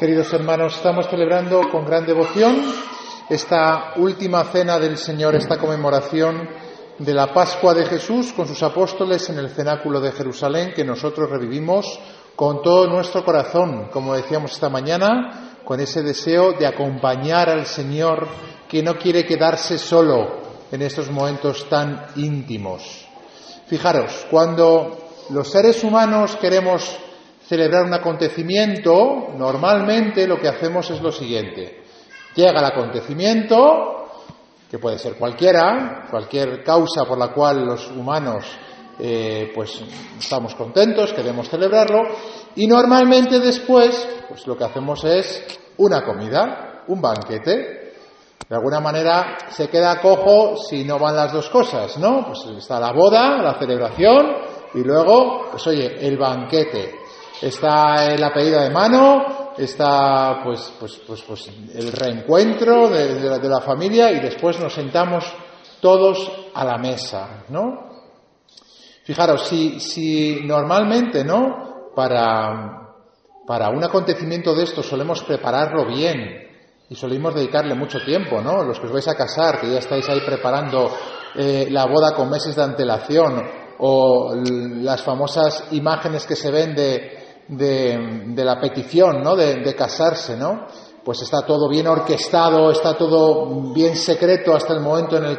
Queridos hermanos, estamos celebrando con gran devoción esta última cena del Señor, esta conmemoración de la Pascua de Jesús con sus apóstoles en el cenáculo de Jerusalén, que nosotros revivimos con todo nuestro corazón, como decíamos esta mañana, con ese deseo de acompañar al Señor, que no quiere quedarse solo en estos momentos tan íntimos. Fijaros, cuando los seres humanos queremos celebrar un acontecimiento, normalmente lo que hacemos es lo siguiente. Llega el acontecimiento, que puede ser cualquier causa por la cual los humanos pues estamos contentos, queremos celebrarlo, y normalmente después pues lo que hacemos es una comida, un banquete. De alguna manera se queda cojo si no van las dos cosas, ¿no? Pues está la boda, la celebración, y luego, pues oye, el banquete. Está la pedida de mano, está pues el reencuentro de la familia, y después nos sentamos todos a la mesa, ¿no? Fijaros, si normalmente, ¿no? Para un acontecimiento de esto solemos prepararlo bien y solemos dedicarle mucho tiempo, ¿no? Los que os vais a casar, que ya estáis ahí preparando la boda con meses de antelación, o las famosas imágenes que se ven de la petición, ¿no? De casarse, ¿no? Pues está todo bien orquestado, está todo bien secreto hasta el momento en el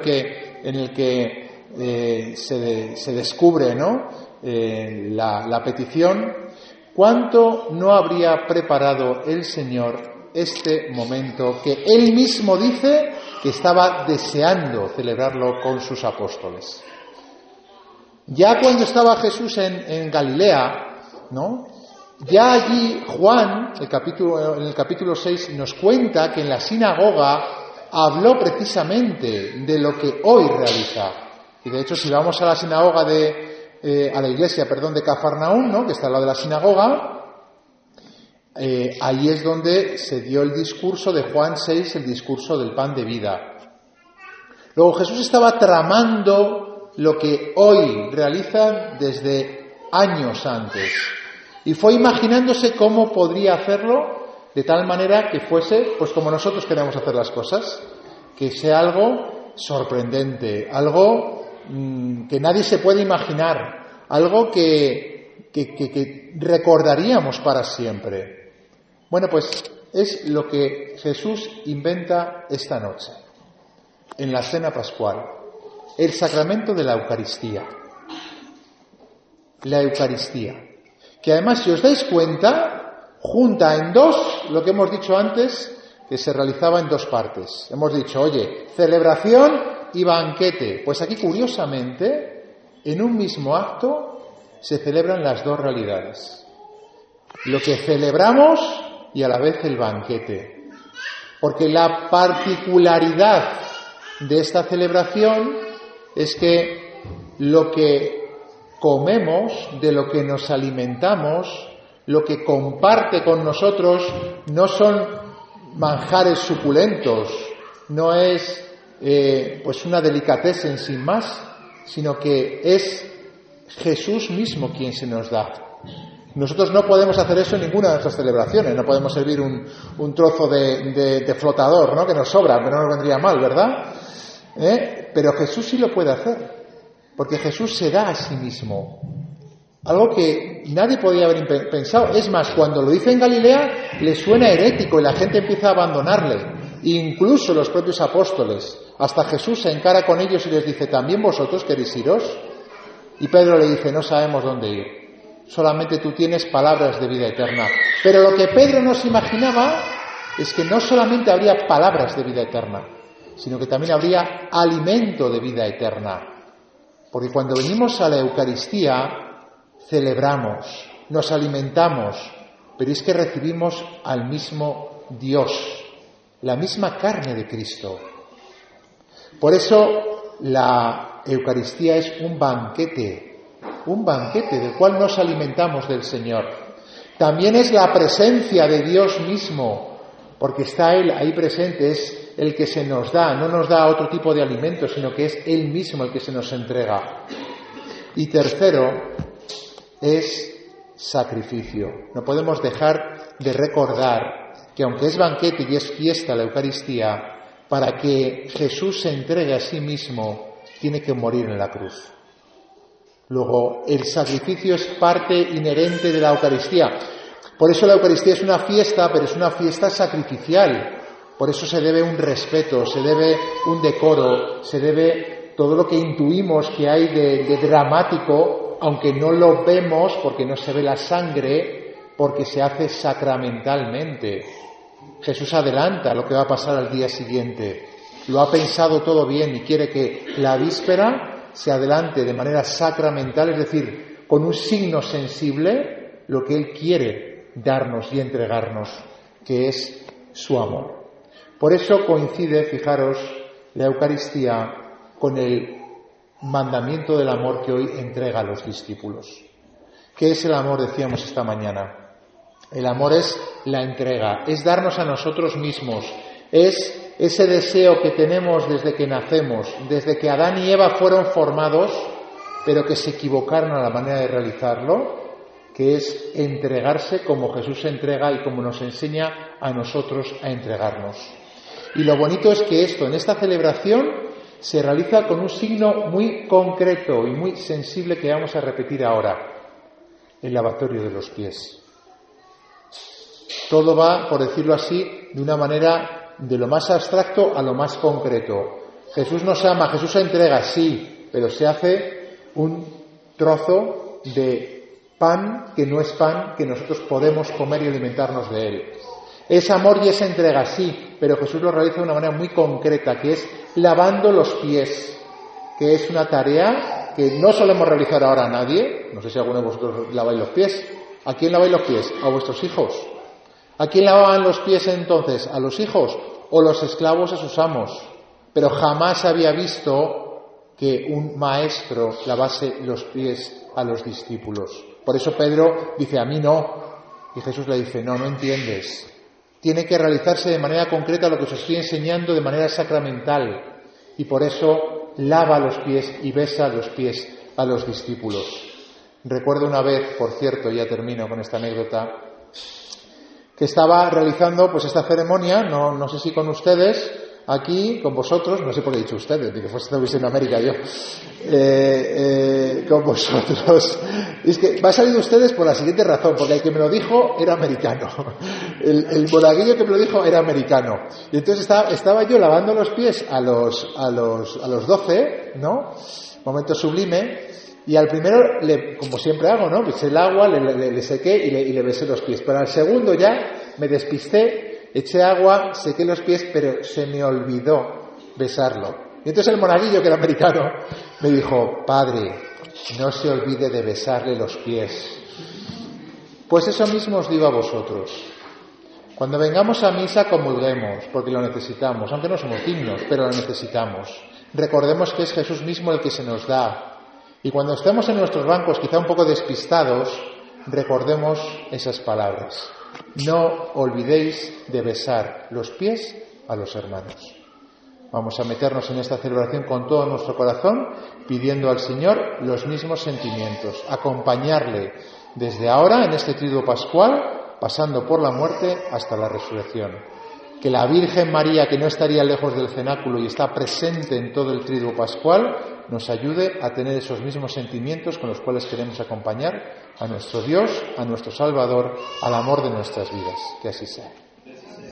que se descubre, ¿no? La petición. ¿Cuánto no habría preparado el Señor este momento que Él mismo dice que estaba deseando celebrarlo con sus apóstoles? Ya cuando estaba Jesús en Galilea, ¿no? Ya allí Juan, en el capítulo 6, nos cuenta que en la sinagoga habló precisamente de lo que hoy realiza. Y de hecho, si vamos a la sinagoga a la iglesia de Cafarnaún, ¿no? Que está al lado de la sinagoga, ahí es donde se dio el discurso de Juan 6, el discurso del pan de vida. Luego Jesús estaba tramando lo que hoy realiza desde años antes. Y fue imaginándose cómo podría hacerlo de tal manera que fuese, pues como nosotros queremos hacer las cosas, que sea algo sorprendente, algo que nadie se puede imaginar, algo que recordaríamos para siempre. Bueno, pues es lo que Jesús inventa esta noche, en la cena pascual, el sacramento de la Eucaristía. La Eucaristía, que además, si os dais cuenta, junta en dos lo que hemos dicho antes, que se realizaba en dos partes. Hemos dicho, oye, celebración y banquete. Pues aquí, curiosamente, en un mismo acto se celebran las dos realidades. Lo que celebramos y a la vez el banquete. Porque la particularidad de esta celebración es que lo que comemos, de lo que nos alimentamos, lo que comparte con nosotros, no son manjares suculentos, no es pues una delicatessen sin más, sino que es Jesús mismo quien se nos da. Nosotros no podemos hacer eso en ninguna de nuestras celebraciones, no podemos servir un trozo de flotador, ¿no? Que nos sobra, pero no nos vendría mal, ¿verdad? Pero Jesús sí lo puede hacer. Porque Jesús se da a sí mismo. Algo que nadie podía haber pensado. Es más, cuando lo dice en Galilea, le suena herético y la gente empieza a abandonarle. Incluso los propios apóstoles. Hasta Jesús se encara con ellos y les dice, ¿también vosotros queréis iros? Y Pedro le dice, no sabemos dónde ir. Solamente tú tienes palabras de vida eterna. Pero lo que Pedro no se imaginaba es que no solamente habría palabras de vida eterna, sino que también habría alimento de vida eterna. Porque cuando venimos a la Eucaristía, celebramos, nos alimentamos, pero es que recibimos al mismo Dios, la misma carne de Cristo. Por eso la Eucaristía es un banquete del cual nos alimentamos del Señor. También es la presencia de Dios mismo, porque está Él ahí presente, es el que se nos da, no nos da otro tipo de alimento, sino que es Él mismo el que se nos entrega. Y tercero, es sacrificio. No podemos dejar de recordar que aunque es banquete y es fiesta la Eucaristía, para que Jesús se entregue a sí mismo, tiene que morir en la cruz. Luego, el sacrificio es parte inherente de la Eucaristía. Por eso la Eucaristía es una fiesta, pero es una fiesta sacrificial. Por eso se debe un respeto, se debe un decoro, se debe todo lo que intuimos que hay de dramático, aunque no lo vemos porque no se ve la sangre, porque se hace sacramentalmente. Jesús adelanta lo que va a pasar al día siguiente. Lo ha pensado todo bien y quiere que la víspera se adelante de manera sacramental, es decir, con un signo sensible, lo que Él quiere darnos y entregarnos, que es su amor. Por eso coincide, fijaros, la Eucaristía con el mandamiento del amor que hoy entrega a los discípulos. ¿Qué es el amor? Decíamos esta mañana. El amor es la entrega, es darnos a nosotros mismos, es ese deseo que tenemos desde que nacemos, desde que Adán y Eva fueron formados, pero que se equivocaron a la manera de realizarlo, que es entregarse como Jesús se entrega y como nos enseña a nosotros a entregarnos. Y lo bonito es que esto, en esta celebración, se realiza con un signo muy concreto y muy sensible que vamos a repetir ahora, el lavatorio de los pies. Todo va, por decirlo así, de una manera de lo más abstracto a lo más concreto. Jesús nos ama, Jesús se entrega, sí, pero se hace un trozo de pan que no es pan, que nosotros podemos comer y alimentarnos de él. Es amor y es entrega, sí, pero Jesús lo realiza de una manera muy concreta, que es lavando los pies, que es una tarea que no solemos realizar ahora a nadie. No sé si alguno de vosotros laváis los pies. ¿A quién laváis los pies? A vuestros hijos. ¿A quién lavaban los pies entonces? ¿A los hijos o los esclavos a sus amos? Pero jamás había visto que un maestro lavase los pies a los discípulos. Por eso Pedro dice, a mí no. Y Jesús le dice, no entiendes. Tiene que realizarse de manera concreta lo que os estoy enseñando de manera sacramental. Y por eso lava los pies y besa los pies a los discípulos. Recuerdo una vez, por cierto, ya termino con esta anécdota, que estaba realizando pues esta ceremonia, no sé si con ustedes, aquí, con vosotros, no sé por qué he dicho ustedes, ni que fuese en América yo, con vosotros. Y es que va a salir de ustedes por la siguiente razón, porque el que me lo dijo era americano, el monaguillo que me lo dijo era americano, y entonces estaba yo lavando los pies a los 12, ¿no? Momento sublime. Y al primero, como siempre hago, ¿no? Eché el agua, le sequé y le besé los pies. Pero al segundo ya me despisté, eché agua, sequé los pies, pero se me olvidó besarlo. Y entonces el monaguillo, que era americano, me dijo, padre, no se olvide de besarle los pies. Pues eso mismo os digo a vosotros. Cuando vengamos a misa, comulguemos, porque lo necesitamos, aunque no somos dignos, pero lo necesitamos. Recordemos que es Jesús mismo el que se nos da. Y cuando estemos en nuestros bancos quizá un poco despistados, recordemos esas palabras. No olvidéis de besar los pies a los hermanos. Vamos a meternos en esta celebración con todo nuestro corazón, pidiendo al Señor los mismos sentimientos, acompañarle desde ahora en este triduo pascual, pasando por la muerte hasta la resurrección. Que la Virgen María, que no estaría lejos del cenáculo y está presente en todo el triduo pascual, nos ayude a tener esos mismos sentimientos con los cuales queremos acompañar a nuestro Dios, a nuestro Salvador, al amor de nuestras vidas. Que así sea.